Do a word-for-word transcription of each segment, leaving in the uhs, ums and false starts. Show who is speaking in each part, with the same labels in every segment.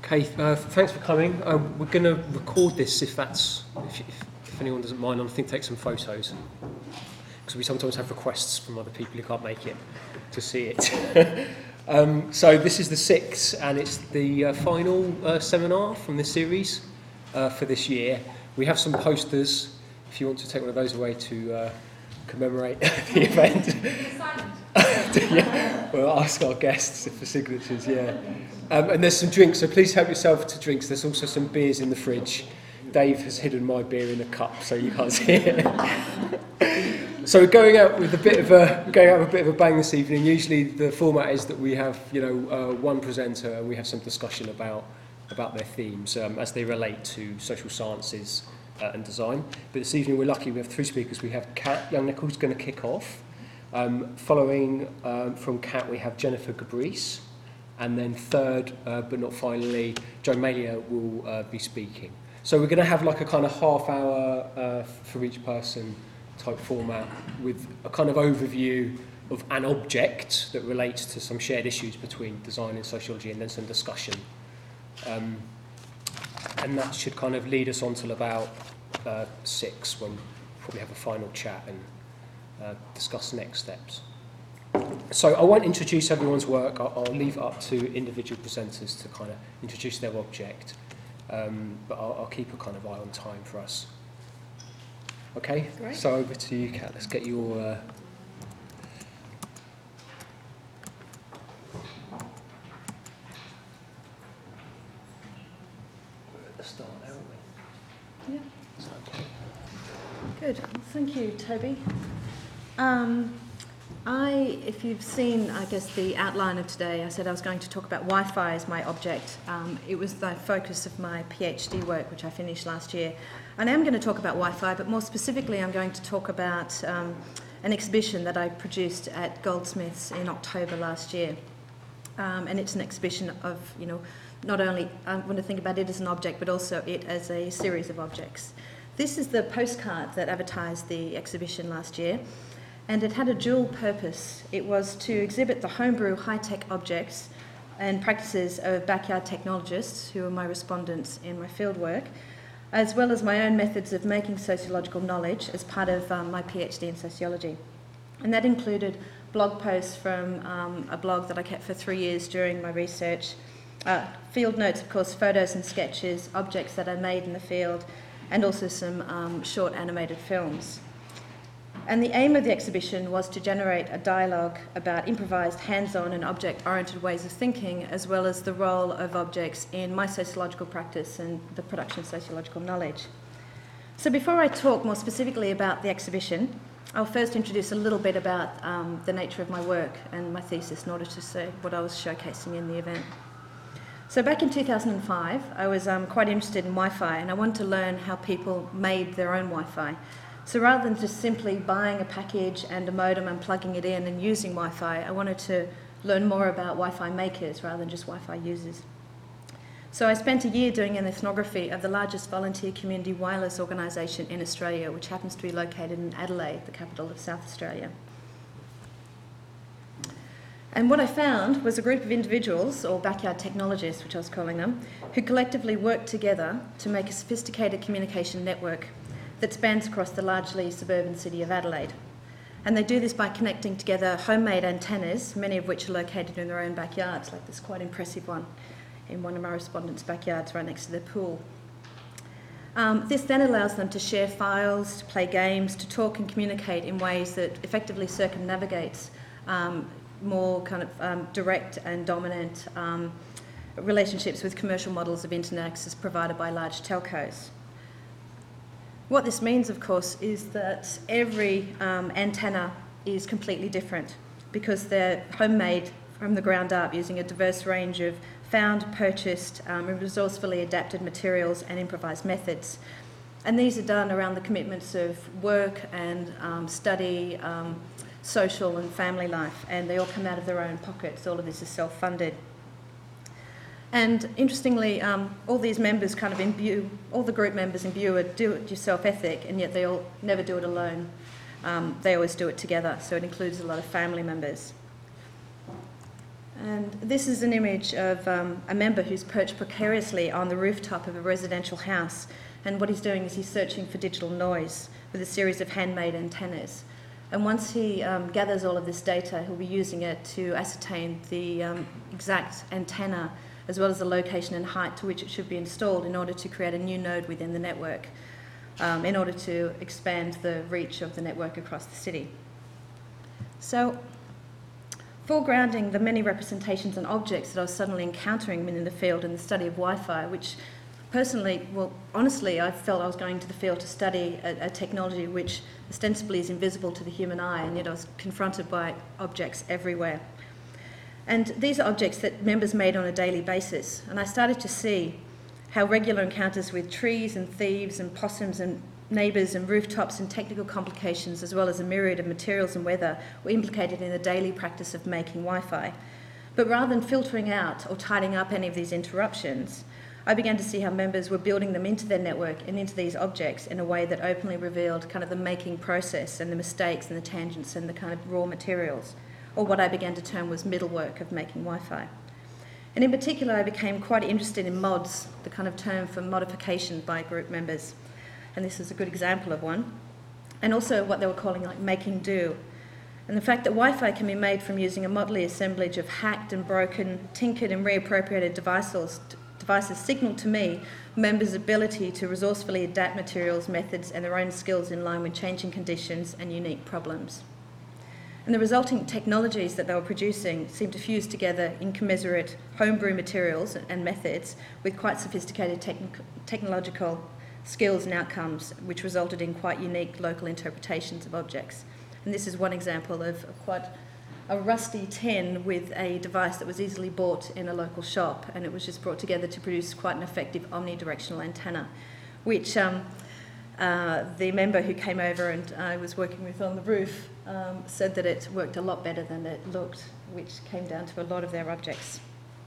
Speaker 1: Okay, uh, thanks for coming. Uh, we're going to record this if that's, if, if, if anyone doesn't mind. I think take some photos, because we sometimes have requests from other people who can't make it to see it. um, so this is the sixth, and it's the uh, final uh, seminar from this series uh, for this year. We have some posters, if you want to take one of those away to uh, commemorate the event. Yeah, we'll ask our guests for signatures, yeah. Um, and there's some drinks, so please help yourself to drinks. There's also some beers in the fridge. Dave has hidden my beer in a cup, so you can't see it. So we're going out with a bit of a going out with a bit of a bang this evening. Usually the format is that we have, you know, uh, one presenter and we have some discussion about about their themes um, as they relate to social sciences uh, and design. But this evening we're lucky, we have three speakers. We have Kat Young-Nichols going to kick off. Um, following um, from Kat, we have Jennifer Gabrice. And then third, uh, but not finally, Joe Malia will uh, be speaking. So we're going to have like a kind of half hour uh, for each person type format with a kind of overview of an object that relates to some shared issues between design and sociology, and then some discussion. Um, and that should kind of lead us on till about uh, six, when we'll probably have a final chat and uh, discuss next steps. So I won't introduce everyone's work. I'll, I'll leave it up to individual presenters to kind of introduce their object. Um, but I'll, I'll keep a kind of eye on time for us. Okay?
Speaker 2: Great.
Speaker 1: So over to you, Kat. Let's get your... Uh, we're at the start now, aren't we?
Speaker 2: Yeah.
Speaker 1: Is that okay?
Speaker 2: Good. Well, thank you, Toby. Um, I, if you've seen, I guess, the outline of today, I said I was going to talk about Wi-Fi as my object. Um, it was the focus of my PhD work, which I finished last year. And I am going to talk about Wi-Fi, but more specifically, I'm going to talk about um, an exhibition that I produced at Goldsmiths in October last year. Um, and it's an exhibition of, you know, not only I want to think about it as an object, but also it as a series of objects. This is the postcard that advertised the exhibition last year. And it had a dual purpose. It was to exhibit the homebrew high-tech objects and practices of backyard technologists, who are my respondents in my fieldwork, as well as my own methods of making sociological knowledge as part of um, my PhD in sociology. And that included blog posts from um, a blog that I kept for three years during my research, uh, field notes, of course, photos and sketches, objects that I made in the field, and also some um, short animated films. And the aim of the exhibition was to generate a dialogue about improvised, hands-on and object-oriented ways of thinking, as well as the role of objects in my sociological practice and the production of sociological knowledge. So before I talk more specifically about the exhibition, I'll first introduce a little bit about um, the nature of my work and my thesis in order to say what I was showcasing in the event. So back in two thousand five, I was um, quite interested in Wi-Fi, and I wanted to learn how people made their own Wi-Fi. So rather than just simply buying a package and a modem and plugging it in and using Wi-Fi, I wanted to learn more about Wi-Fi makers rather than just Wi-Fi users. So I spent a year doing an ethnography of the largest volunteer community wireless organisation in Australia, which happens to be located in Adelaide, the capital of South Australia. And what I found was a group of individuals, or backyard technologists, which I was calling them, who collectively worked together to make a sophisticated communication network that spans across the largely suburban city of Adelaide. And they do this by connecting together homemade antennas, many of which are located in their own backyards, like this quite impressive one in one of my respondents' backyards right next to their pool. Um, this then allows them to share files, to play games, to talk and communicate in ways that effectively circumnavigates um, more kind of um, direct and dominant um, relationships with commercial models of internet access provided by large telcos. What this means, of course, is that every um, antenna is completely different because they're homemade from the ground up using a diverse range of found, purchased, um, and resourcefully adapted materials and improvised methods. And these are done around the commitments of work and um, study, um, social and family life, and they all come out of their own pockets. All of this is self-funded. And interestingly, um, all these members kind of imbue, all the group members imbue a do-it-yourself ethic, and yet they all never do it alone. Um, they always do it together, so it includes a lot of family members. And this is an image of um, a member who's perched precariously on the rooftop of a residential house. And what he's doing is he's searching for digital noise with a series of handmade antennas. And once he um, gathers all of this data, he'll be using it to ascertain the um, exact antenna as well as the location and height to which it should be installed in order to create a new node within the network, um, in order to expand the reach of the network across the city. So, foregrounding the many representations and objects that I was suddenly encountering within the field in the study of Wi-Fi, which personally, well, honestly, I felt I was going to the field to study a, a technology which ostensibly is invisible to the human eye, and yet I was confronted by objects everywhere. And these are objects that members made on a daily basis, and I started to see how regular encounters with trees and thieves and possums and neighbours and rooftops and technical complications, as well as a myriad of materials and weather, were implicated in the daily practice of making Wi-Fi. But rather than filtering out or tidying up any of these interruptions, I began to see how members were building them into their network and into these objects in a way that openly revealed kind of the making process and the mistakes and the tangents and the kind of raw materials, or what I began to term was middle work of making Wi-Fi. And in particular, I became quite interested in mods, the kind of term for modification by group members. And this is a good example of one. And also what they were calling like making do. And the fact that Wi-Fi can be made from using a motley assemblage of hacked and broken, tinkered and reappropriated devices, devices signalled to me members' ability to resourcefully adapt materials, methods and their own skills in line with changing conditions and unique problems. And the resulting technologies that they were producing seemed to fuse together incommensurate homebrew materials and methods with quite sophisticated techn- technological skills and outcomes, which resulted in quite unique local interpretations of objects. And this is one example of quite a rusty tin with a device that was easily bought in a local shop, and it was just brought together to produce quite an effective omnidirectional antenna, which um, uh, the member who came over and I was working with on the roof um, said that it worked a lot better than it looked, which came down to a lot of their objects.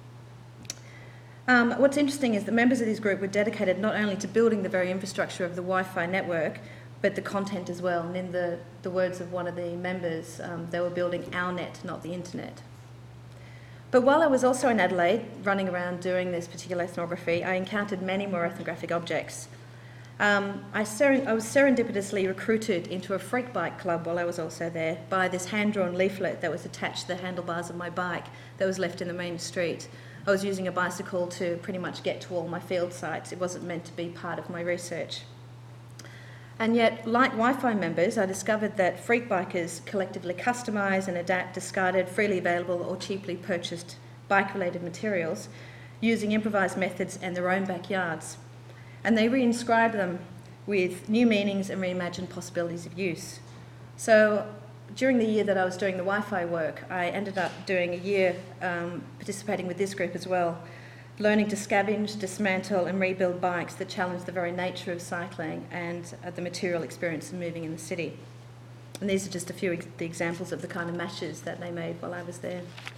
Speaker 2: Um, what's interesting is that members of this group were dedicated not only to building the very infrastructure of the Wi-Fi network, but the content as well. And in the, the words of one of the members, um, they were building our net, not the internet. But while I was also in Adelaide, running around doing this particular ethnography, I encountered many more ethnographic objects. Um, I, ser- I was serendipitously recruited into a freak bike club while I was also there by this hand-drawn leaflet that was attached to the handlebars of my bike that was left in the main street. I was using a bicycle to pretty much get to all my field sites. It wasn't meant to be part of my research. And yet, like Wi-Fi members, I discovered that freak bikers collectively customise and adapt discarded, freely available or cheaply purchased bike-related materials using improvised methods and their own backyards. And they reinscribe them with new meanings and reimagined possibilities of use. So during the year that I was doing the Wi-Fi work, I ended up doing a year um, participating with this group as well, learning to scavenge, dismantle and rebuild bikes that challenge the very nature of cycling and uh, the material experience of moving in the city. And these are just a few ex- the examples of the kind of mashes that they made while I was there.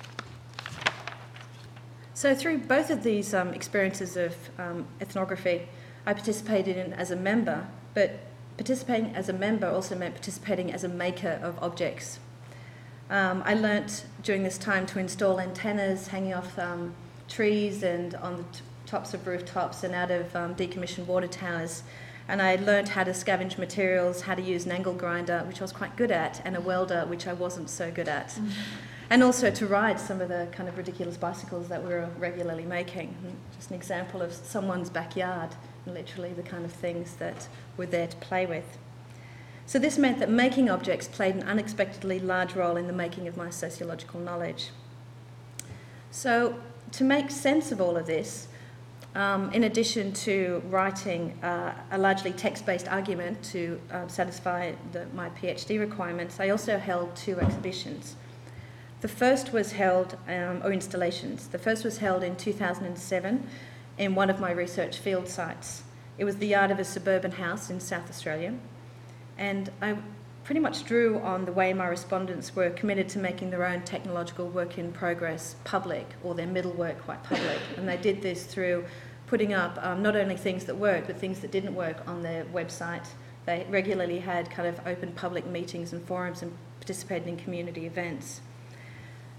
Speaker 2: So through both of these um, experiences of um, ethnography, I participated in as a member, but participating as a member also meant participating as a maker of objects. Um, I learnt during this time to install antennas hanging off um, trees and on the t- tops of rooftops and out of um, decommissioned water towers. And I learnt how to scavenge materials, how to use an angle grinder, which I was quite good at, and a welder, which I wasn't so good at. Mm-hmm. And also to ride some of the kind of ridiculous bicycles that we were regularly making. Just an example of someone's backyard, literally the kind of things that were there to play with. So this meant that making objects played an unexpectedly large role in the making of my sociological knowledge. So to make sense of all of this, um, in addition to writing uh, a largely text-based argument to uh, satisfy the, my PhD requirements, I also held two exhibitions. The first was held, um, or installations, the first was held in two thousand seven in one of my research field sites. It was the yard of a suburban house in South Australia, and I pretty much drew on the way my respondents were committed to making their own technological work in progress public, or their middle work quite public. And they did this through putting up um, not only things that worked, but things that didn't work on their website. They regularly had kind of open public meetings and forums and participated in community events.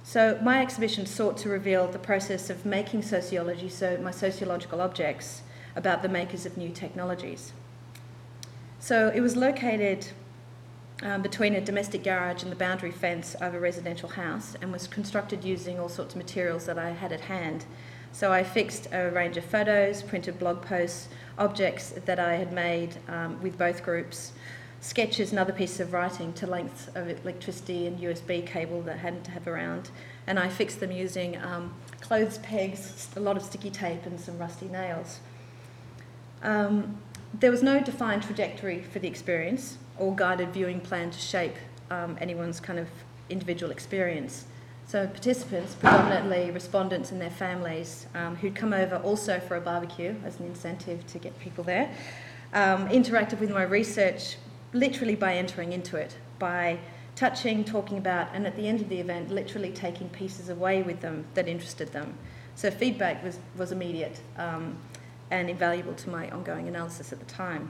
Speaker 2: So my exhibition sought to reveal the process of making sociology, so my sociological objects, about the makers of new technologies. So it was located um, between a domestic garage and the boundary fence of a residential house, and was constructed using all sorts of materials that I had at hand. So I fixed a range of photos, printed blog posts, objects that I had made um, with both groups, sketches and other pieces of writing to lengths of electricity and U S B cable that I hadn't to have around. And I fixed them using um, clothes pegs, a lot of sticky tape and some rusty nails. Um, there was no defined trajectory for the experience or guided viewing plan to shape um, anyone's kind of individual experience. So participants, predominantly respondents and their families, um, who'd come over also for a barbecue as an incentive to get people there, um, interacted with my research literally by entering into it, by touching, talking about, and at the end of the event, literally taking pieces away with them that interested them. So feedback was, was immediate um, and invaluable to my ongoing analysis at the time.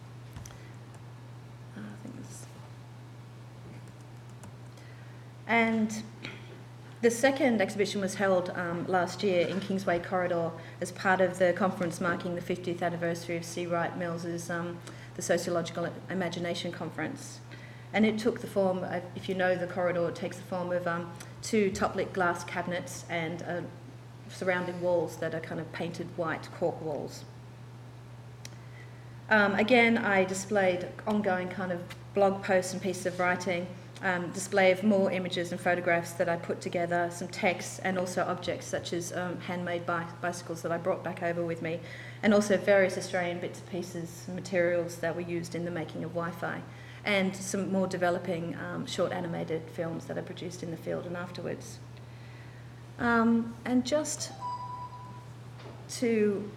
Speaker 2: Uh, I think this... And the second exhibition was held um, last year in Kingsway Corridor as part of the conference marking the fiftieth anniversary of C. Wright Mills's um, the Sociological Imagination Conference. And it took the form, of, if you know the corridor, it takes the form of um, two top-lit glass cabinets and uh, surrounding walls that are kind of painted white cork walls. Um, again, I displayed ongoing kind of blog posts and pieces of writing, um, display of more images and photographs that I put together, some texts, and also objects such as um, handmade bi bicycles that I brought back over with me, and also various Australian bits and pieces and materials that were used in the making of Wi-Fi, and some more developing um, short animated films that I produced in the field and afterwards. Um, and just to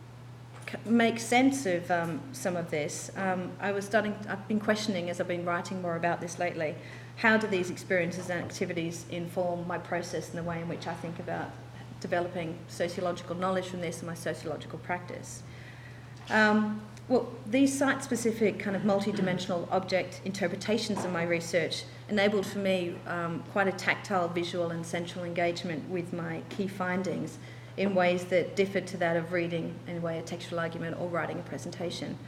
Speaker 2: make sense of um, some of this, um, I was starting, I've been questioning as I've been writing more about this lately, how do these experiences and activities inform my process and the way in which I think about developing sociological knowledge from this and my sociological practice. Um, well, these site-specific kind of multi-dimensional object interpretations of my research enabled for me um, quite a tactile, visual and sensual engagement with my key findings in ways that differed to that of reading in a way a textual argument or writing a presentation.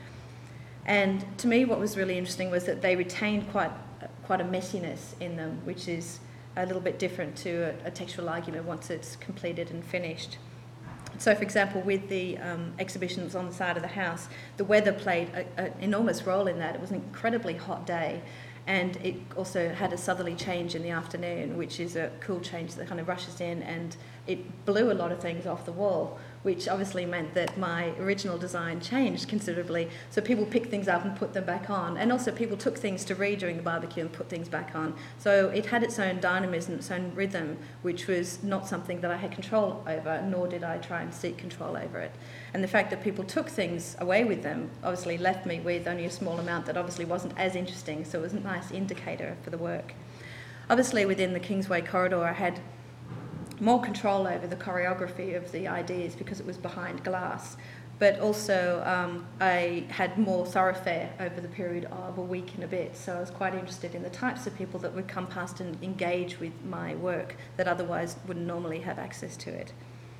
Speaker 2: And to me what was really interesting was that they retained quite, quite a messiness in them, which is a little bit different to a, a textual argument once it's completed and finished. So for example, with the um, exhibitions on the side of the house, the weather played an enormous role in that. It was an incredibly hot day, and it also had a southerly change in the afternoon, which is a cool change that kind of rushes in, and it blew a lot of things off the wall, which obviously meant that my original design changed considerably. So people picked things up and put them back on, and also people took things to read during the barbecue and put things back on. So it had its own dynamism, its own rhythm, which was not something that I had control over, nor did I try and seek control over it. And the fact that people took things away with them obviously left me with only a small amount that obviously wasn't as interesting, so it was a nice indicator for the work. Obviously within the Kingsway Corridor I had more control over the choreography of the ideas because it was behind glass, but also um, I had more thoroughfare over the period of a week and a bit, so I was quite interested in the types of people that would come past and engage with my work that otherwise wouldn't normally have access to it.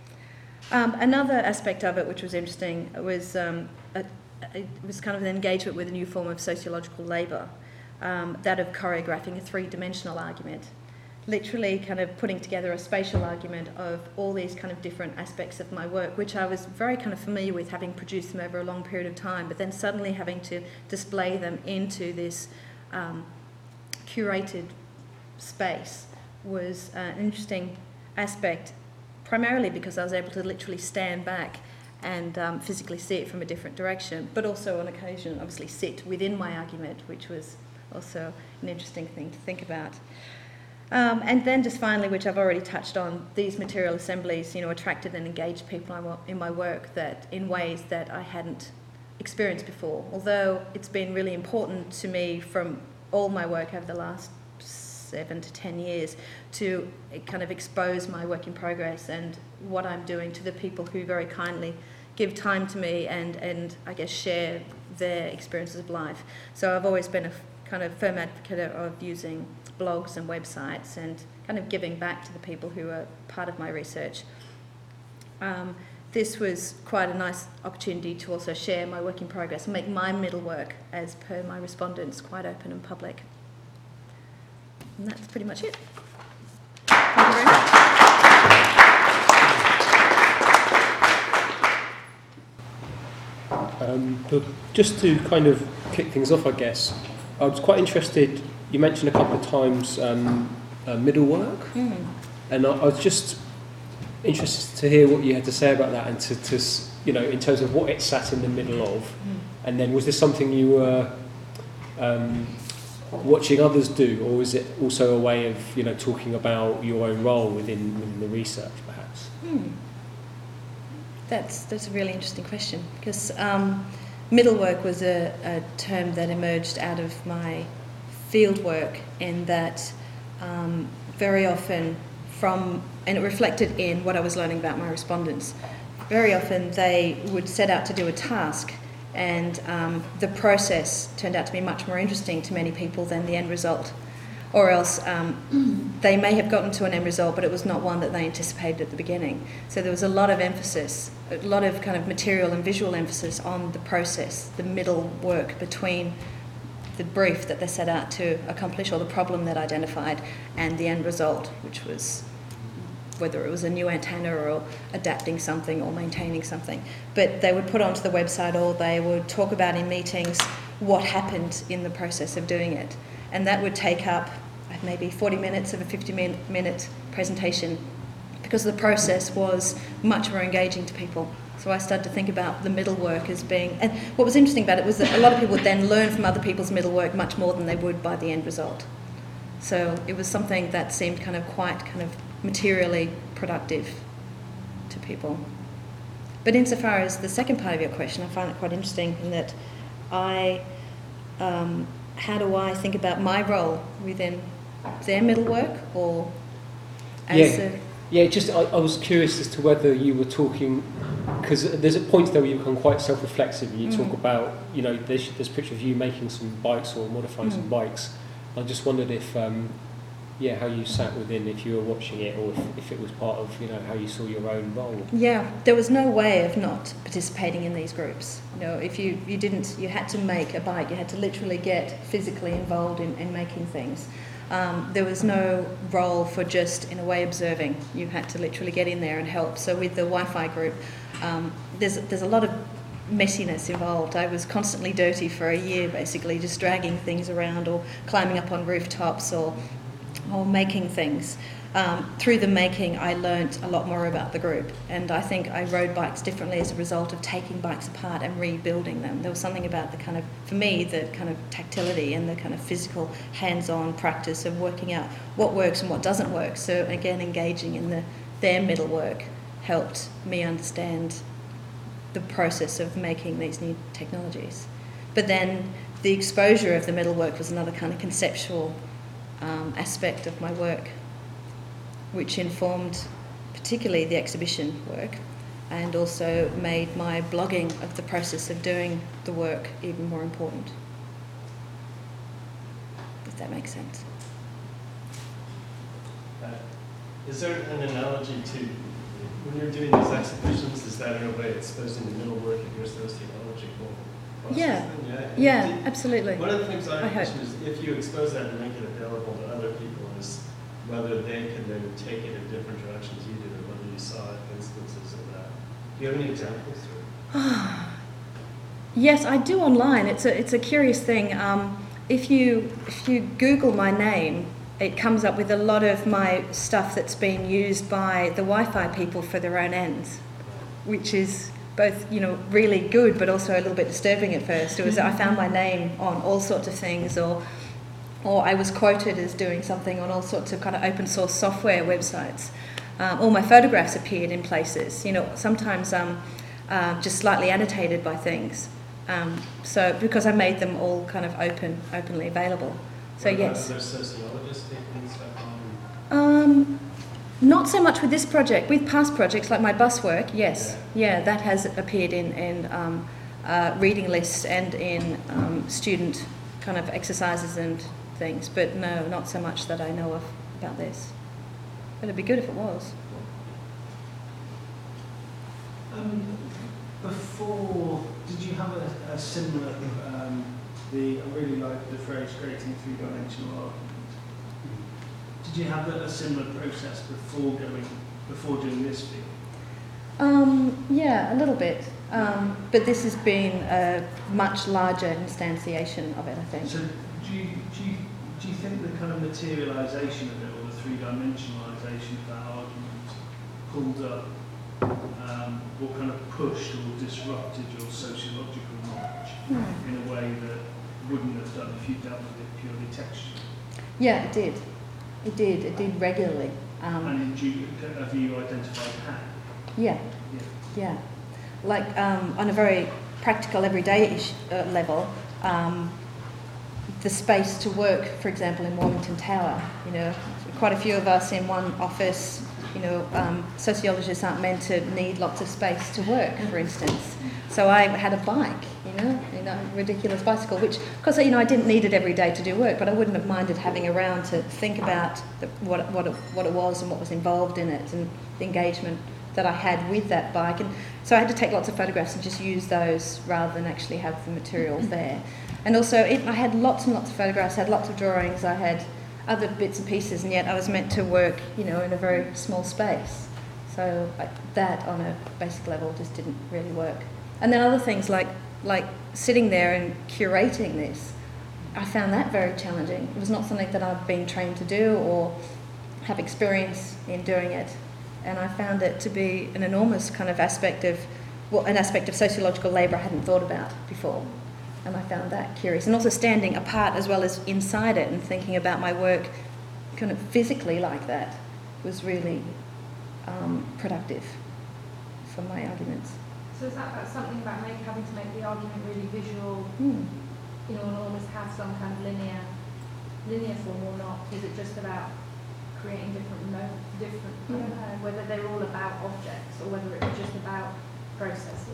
Speaker 2: Um, another aspect of it which was interesting was um, a, it was kind of an engagement with a new form of sociological labour, um, that of choreographing a three-dimensional argument. Literally kind of putting together a spatial argument of all these kind of different aspects of my work, which I was very kind of familiar with, having produced them over a long period of time, but then suddenly having to display them into this um, curated space was uh, an interesting aspect, primarily because I was able to literally stand back and um, physically see it from a different direction, but also on occasion obviously sit within my argument, which was also an interesting thing to think about. Um, and then just finally, which I've already touched on, these material assemblies, you know, attracted and engaged people in my work that in ways that I hadn't experienced before. Although it's been really important to me from all my work over the last seven to ten years to kind of expose my work in progress and what I'm doing to the people who very kindly give time to me and, and I guess share their experiences of life. So I've always been a kind of firm advocate of using blogs and websites and kind of giving back to the people who are part of my research. Um, this was quite a nice opportunity to also share my work in progress and make my middle work, as per my respondents, quite open and public. And that's pretty much it. Thank you very much.
Speaker 1: Um, but just to kind of kick things off, I guess, I was quite interested, you mentioned a couple of times um, uh, middle work,
Speaker 2: Mm.
Speaker 1: and I, I was just interested to hear what you had to say about that, and to, to s- you know, in terms of what it sat in the middle of,
Speaker 2: Mm.
Speaker 1: and then was this something you were um, watching others do, or was it also a way of, you know, talking about your own role within, within the research, perhaps?
Speaker 2: Hmm. That's that's a really interesting question, because um, middle work was a, a term that emerged out of my field work, in that um, very often from, and it reflected in what I was learning about my respondents, very often they would set out to do a task, and um, the process turned out to be much more interesting to many people than the end result. Or else um, they may have gotten to an end result, but it was not one that they anticipated at the beginning. So there was a lot of emphasis, a lot of kind of material and visual emphasis on the process, the middle work between the brief that they set out to accomplish, or the problem that identified, and the end result, which was whether it was a new antenna or adapting something or maintaining something. But they would put onto the website, or they would talk about in meetings what happened in the process of doing it. And that would take up maybe forty minutes of a fifty minute presentation, because the process was much more engaging to people. So I started to think about the middle work as being, and what was interesting about it was that a lot of people would then learn from other people's middle work much more than they would by the end result. So it was something that seemed kind of quite kind of materially productive to people. But insofar as the second part of your question, I find it quite interesting in that I, um, how do I think about my role within their middle work, or as
Speaker 1: Yeah.
Speaker 2: a...
Speaker 1: Yeah, just I, I was curious as to whether you were talking, because there's a point there where you become quite self-reflexive. You
Speaker 2: Mm.
Speaker 1: talk about, you know, there's, there's a picture of you making some bikes or modifying
Speaker 2: Mm.
Speaker 1: some bikes. I just wondered if, um, yeah, how you sat within, if you were watching it, or if, if it was part of, you know, how you saw your own role.
Speaker 2: Yeah, there was no way of not participating in these groups. You know, if you, you didn't, you had to make a bike, you had to literally get physically involved in, in making things. Um, there was no role for just, in a way, observing. You had to literally get in there and help. So with the Wi-Fi group, um, there's, there's a lot of messiness involved. I was constantly dirty for a year, basically, just dragging things around or climbing up on rooftops or, or making things. Um, through the making, I learnt a lot more about the group, and I think I rode bikes differently as a result of taking bikes apart and rebuilding them. There was something about the kind of, for me, the kind of tactility and the kind of physical hands-on practice of working out what works and what doesn't work. So again, engaging in the, their middle work helped me understand the process of making these new technologies. But then the exposure of the middle work was another kind of conceptual um, aspect of my work, which informed particularly the exhibition work, and also made my blogging of the process of doing the work even more important. If that makes sense.
Speaker 3: Uh, is there an analogy to, when you're doing these exhibitions, is that in a way exposing the middle work of your sociological process?
Speaker 2: Yeah,
Speaker 3: then?
Speaker 2: yeah,
Speaker 3: Did-
Speaker 2: absolutely.
Speaker 3: One of the things I
Speaker 2: I hope.
Speaker 3: mentioned is if you expose that and make it available to other people, is whether they can then take it in different directions you did, or whether you saw instances of that. Do you have any examples? Or?
Speaker 2: Yes, I do online. It's a it's a curious thing. Um, if you if you Google my name, it comes up with a lot of my stuff that's been used by the Wi-Fi people for their own ends, which is both, you know, really good but also a little bit disturbing at first. It was I found my name on all sorts of things, or or I was quoted as doing something on all sorts of kind of open source software websites. Um, all my photographs appeared in places, you know, sometimes um, uh, just slightly annotated by things. Um, so because I made them all kind of open, openly available. So
Speaker 3: What about
Speaker 2: yes.
Speaker 3: other sociologists taking stuff on?
Speaker 2: Um, not so much with this project. With past projects like my bus work, yes, yeah, that has appeared in in um, uh, reading lists and in um, student kind of exercises and things. But no, not so much that I know of about this. But it'd be good if it was.
Speaker 4: Um, before, did you have a, a similar, um, the, I really like the phrase creating a three-dimensional argument. Did you have a, a similar process before going, before doing this field?
Speaker 2: Um, yeah, a little bit. Um, but this has been a much larger instantiation of it, I think.
Speaker 4: So do you, do you, do you think the kind of materialisation of it, or the three-dimensionalisation of that argument, pulled up um, or kind of pushed or disrupted your sociological knowledge
Speaker 2: Hmm.
Speaker 4: in a way that wouldn't have done if you dealt with it purely textually?
Speaker 2: Yeah, it did. It did. It did regularly. Um,
Speaker 4: And do you, have you identified how?
Speaker 2: yeah,
Speaker 4: Yeah.
Speaker 2: yeah. Like um, on a very practical, everyday-ish uh, level, um, the space to work, for example, in Wilmington Tower. You know, quite a few of us in one office. You know, um, sociologists aren't meant to need lots of space to work, for instance. So I had a bike, you know, you know, ridiculous bicycle, which, of course, you know, I didn't need it every day to do work, but I wouldn't have minded having around to think about the, what what it, what it was and what was involved in it, and the engagement that I had with that bike. And so I had to take lots of photographs and just use those rather than actually have the materials there. And also, it, I had lots and lots of photographs, I had lots of drawings, I had other bits and pieces, and yet I was meant to work, you know, in a very small space. So I, that, on a basic level, just didn't really work. And then other things like like sitting there and curating this, I found that very challenging. It was not something that I've been trained to do or have experience in doing it. And I found it to be an enormous kind of aspect of, well, an aspect of sociological labour I hadn't thought about before. And I found that curious. And also standing apart as well as inside it and thinking about my work kind of physically like that was really um, productive for my arguments.
Speaker 5: So is that, that's something about make, having to make the argument really visual,
Speaker 2: Mm.
Speaker 5: you know, and almost have some kind of linear, linear form or not? Is it just about creating different, no, different, I don't know, whether they're all about objects or whether it's just about processes?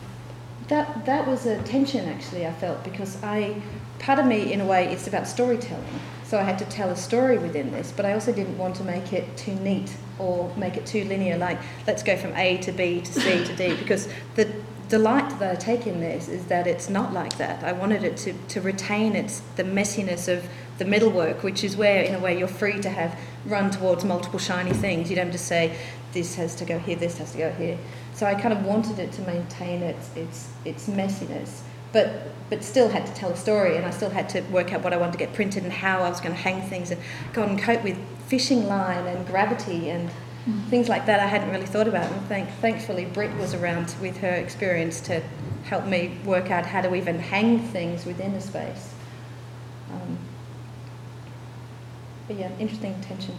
Speaker 2: That that was a tension, actually, I felt, because I, part of me, in a way, it's about storytelling. So I had to tell a story within this, but I also didn't want to make it too neat or make it too linear, like let's go from A to B to C to D, because the delight that I take in this is that it's not like that. I wanted it to, to retain its the messiness of the middle work, which is where, in a way, you're free to have run towards multiple shiny things. You don't just say, this has to go here, this has to go here. So I kind of wanted it to maintain its its its messiness, but but still had to tell a story, and I still had to work out what I wanted to get printed and how I was going to hang things and go and cope with fishing line and gravity and mm. things like that I hadn't really thought about. And thank, thankfully Britt was around with her experience to help me work out how to even hang things within a space. Um, but yeah, interesting tension.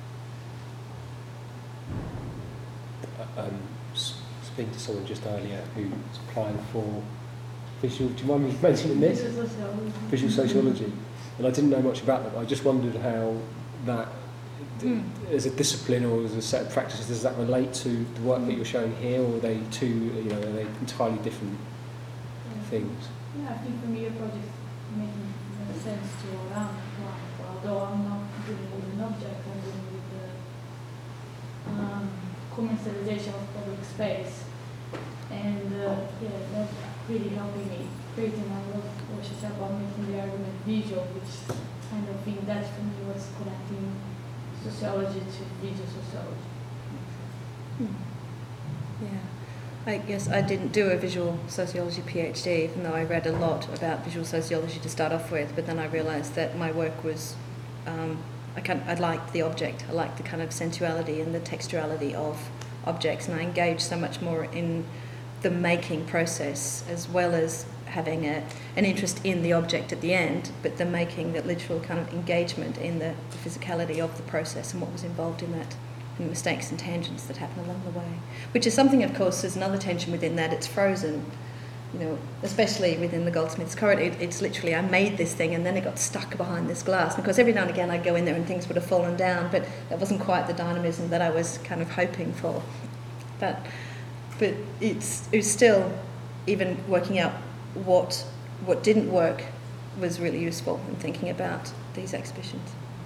Speaker 1: Um, s- speaking to someone just earlier who's applying for visual, do you mind me mentioning this?
Speaker 5: Visual sociology.
Speaker 1: Visual sociology. And I didn't know much about that. I just wondered how that,
Speaker 2: Mm.
Speaker 1: as a discipline or as a set of practices, does that relate to the work that you're showing here, or are they two, you know, are they entirely different
Speaker 6: Yeah.
Speaker 1: things?
Speaker 6: Yeah, I think for me, your project making uh, sense to go around one. Although I'm not dealing with an object, I'm dealing with the um, commercialization of public space. And uh, yeah, that really helping me creating my love what she said about making the argument visual, which kind of thing that for me was connecting sociology to visual sociology.
Speaker 2: Hmm. Yeah. I guess I didn't do a visual sociology PhD, even though I read a lot about visual sociology to start off with, but then I realised that my work was, um, I, kind I liked the object, I liked the kind of sensuality and the texturality of objects, and I engaged so much more in the making process as well as having a, an interest in the object at the end, but the making, that literal kind of engagement in the, the physicality of the process and what was involved in that, and mistakes and tangents that happen along the way. Which is something, of course, there's another tension within that, it's frozen, you know, especially within the Goldsmiths corridor. It, it's literally, I made this thing and then it got stuck behind this glass, because every now and again I'd go in there and things would have fallen down, but that wasn't quite the dynamism that I was kind of hoping for. But, but it's, it was still, even working out what what didn't work was really useful in thinking about these exhibitions.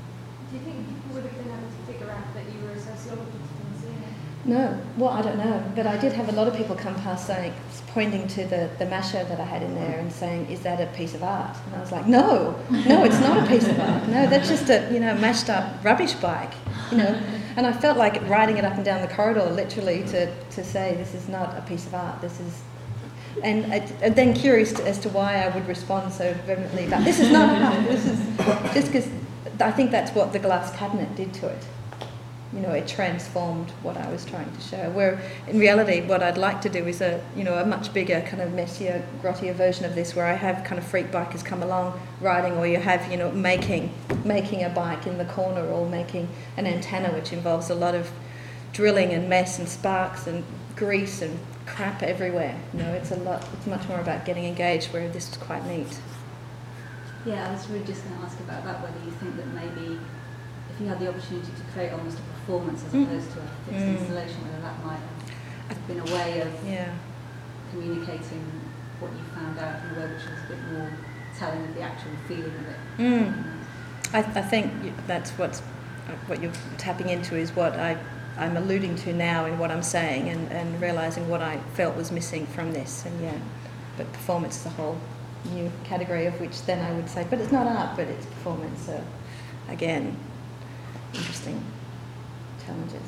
Speaker 5: Do you think people would have been able to figure out that you were a sociologist and seeing it?
Speaker 2: No, well, I don't know, but I did have a lot of people come past saying, pointing to the, the masher that I had in there and saying, is that a piece of art? And I was like, no, no, it's not a piece of art. No, that's just a, you know, mashed up rubbish bike, you know. And I felt like riding it up and down the corridor, literally, to, to say, this is not a piece of art, this is... And, I, and then curious to, as to why I would respond so vehemently about, this is not art, this is... Just because I think that's what the glass cabinet did to it. You know, it transformed what I was trying to show. Where in reality, what I'd like to do is a, you know, a much bigger, kind of messier, grottier version of this, where I have kind of freak bikers come along riding, or you have, you know, making making a bike in the corner, or making an antenna, which involves a lot of drilling and mess and sparks and grease and crap everywhere. You know, it's a lot. It's much more about getting engaged. Where this is quite neat.
Speaker 7: Yeah, I was really just going to ask about that. Whether you think that maybe if you had the opportunity to create almost a performance as
Speaker 2: Mm.
Speaker 7: opposed to a fixed
Speaker 2: Mm.
Speaker 7: installation, whether that might have been a way of
Speaker 2: Yeah.
Speaker 7: communicating what you found out in a way which was a bit more telling of the actual feeling of it.
Speaker 2: Mm. I, I think you- that's what's what you're tapping into is what I, I'm alluding to now in what I'm saying, and, and realising what I felt was missing from this. And yeah, but performance is a whole new category, of which then I would say, but it's not art, but it's performance. So again, interesting challenges.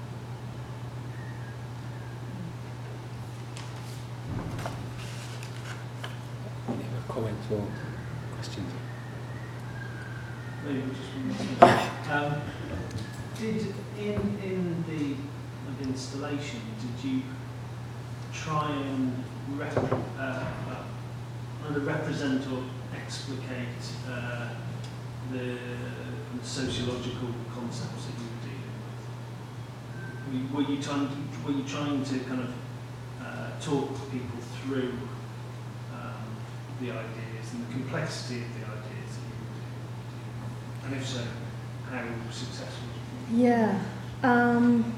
Speaker 1: Any other comments or questions?
Speaker 4: Maybe just one more. Um, did in in the of installation, did you try and rep, uh, well, either represent or explicate uh, the sociological concepts that you were dealing with? Were you, were you trying to, were you trying to kind of uh, talk people through um, the ideas and the complexity of the ideas that you were doing? And if so, how successful?
Speaker 2: Yeah. Um,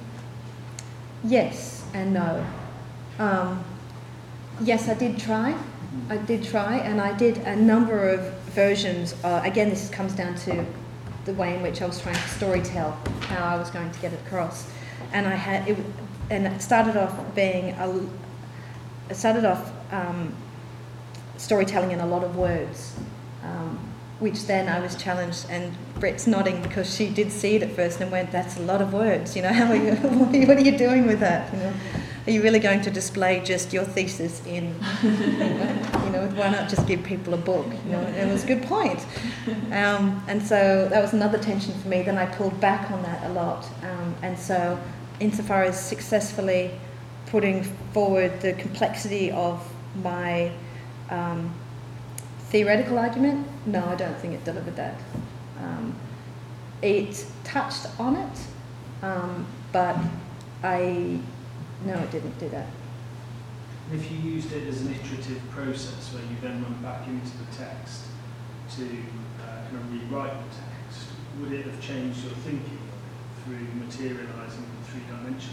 Speaker 2: yes and no. Um, yes, I did try. I did try, and I did a number of versions. Uh, again, this comes down to the way in which I was trying to storytell how I was going to get it across. And I had, it, and it started off being a, it started off um, storytelling in a lot of words. Um, which then I was challenged, and Brett's nodding because she did see it at first and went, that's a lot of words, you know, how are you, what are you doing with that, you know? Are you really going to display just your thesis in, you know, why not just give people a book, you know? It was a good point. Um, and so that was another tension for me. Then I pulled back on that a lot. Um, and so insofar as successfully putting forward the complexity of my um, theoretical argument, no, I don't think it delivered that. Um, it touched on it, um, but I, no, it didn't do that.
Speaker 4: And if you used it as an iterative process where you then went back into the text to uh, kind of rewrite the text, would it have changed your thinking through materialising the three dimensions?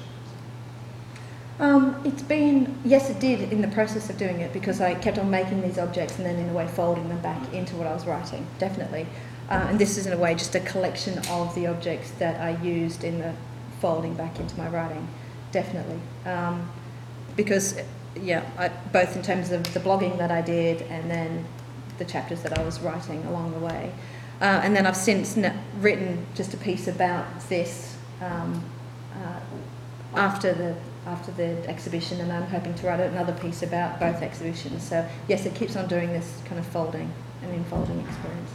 Speaker 2: Um, it's been, yes it did in the process of doing it, because I kept on making these objects and then in a way folding them back into what I was writing, definitely. Uh, and this is in a way just a collection of the objects that I used in the folding back into my writing, definitely. Um, because, yeah, I, both in terms of the blogging that I did and then the chapters that I was writing along the way. Uh, and then I've since n- written just a piece about this um, uh, after the after the exhibition, and I'm hoping to write another piece about both exhibitions. So yes, it keeps on doing this kind of folding and enfolding experience.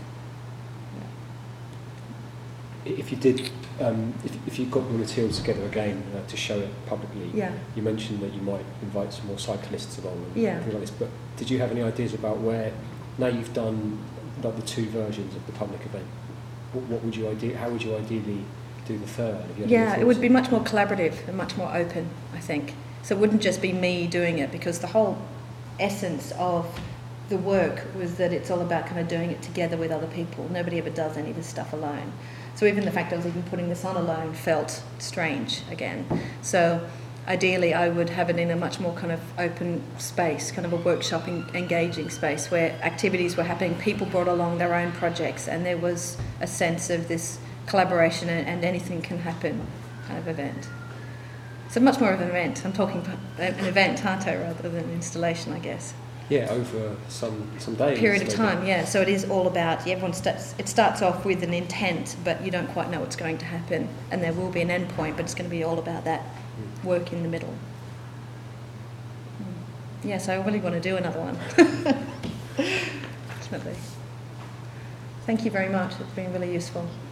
Speaker 2: Yeah.
Speaker 1: If you did, um, if, if you got the material together again uh, to show it publicly,
Speaker 2: Yeah.
Speaker 1: you mentioned that you might invite some more cyclists along and
Speaker 2: Yeah.
Speaker 1: things like this, but did you have any ideas about where, now you've done like the two versions of the public event, what, what would you ide- how would you ideally do the third? Have you had any
Speaker 2: Yeah, it would
Speaker 1: thoughts
Speaker 2: be
Speaker 1: on
Speaker 2: much more collaborative and much more open, I think. So it wouldn't just be me doing it, because the whole essence of the work was that it's all about kind of doing it together with other people. Nobody ever does any of this stuff alone. So even the fact I was even putting this on alone felt strange again. So ideally I would have it in a much more kind of open space, kind of a workshopping, engaging space where activities were happening, people brought along their own projects, and there was a sense of this collaboration and, and anything can happen kind of event. So much more of an event. I'm talking about an event, aren't I, rather than an installation, I guess.
Speaker 1: Yeah, over some, some days.
Speaker 2: Period of
Speaker 1: maybe.
Speaker 2: time, yeah. So it is all about, yeah, everyone starts, it starts off with an intent, but you don't quite know what's going to happen. And there will be an end point, but it's going to be all about that work in the middle. Mm. Yeah, so I really want to do another one. Definitely. Thank you very much. It's been really useful.